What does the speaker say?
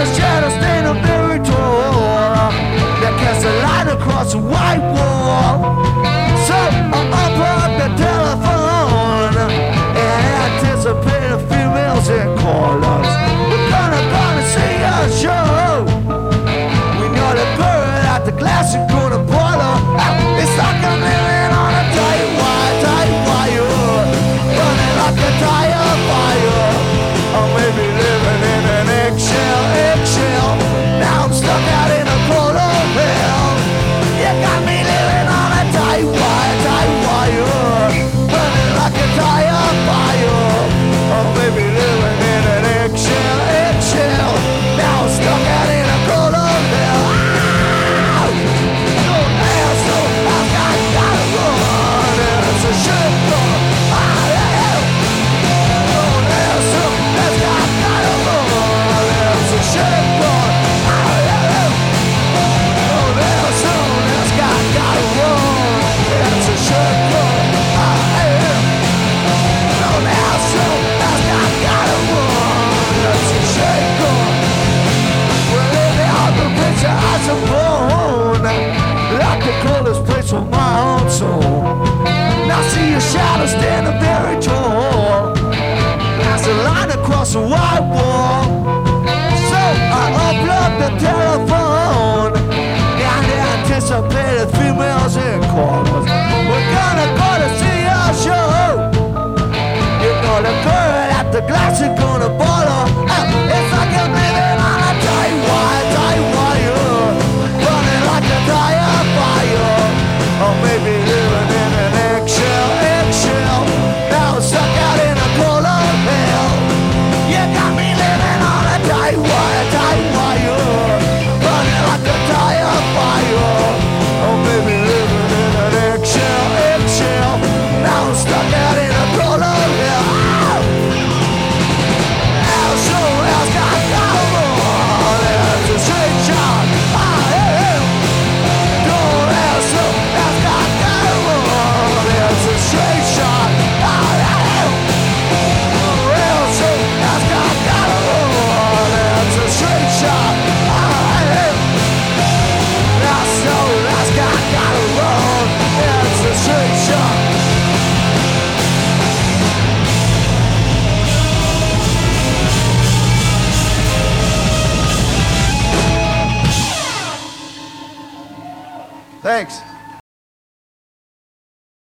your shadow standing very tall that casts a line across a white wall. So I unplugged the telephone and anticipated females and callers. We're gonna see a show. We know the girl at the glass is gonna boil her. It's like I'm living on a tight wire, running like a tire fire. Or maybe living in an eggshell. Now I'm stuck out in a cold old hell. You got me living on a tight wire, running like a tire fire. Or maybe living in an eggshell. Now I'm stuck out in a cold old hell. Ow! No asshole, I gotta run. It's a shit gun. Of my own soul. Now see your shadow standing very tall. There's a line across a white wall. So I unplugged the telephone and anticipated females and callers. We're gonna go to see a show. You know the girl at the glass is gonna boil her. It's like I'm living on a tight wire, running like a tire fire. Or maybe living in an eggshell. Now I'm stuck out in a cold old hell. You got me living on a tight wire, running like a tire fire. Or maybe living in an eggshell. Now I'm stuck out in a cold old hell. Hell soon as got more. There's a straight shot. Straight shot. Real soon as that's a straight shot. Now so as gotta run. It's a straight shot. Thanks.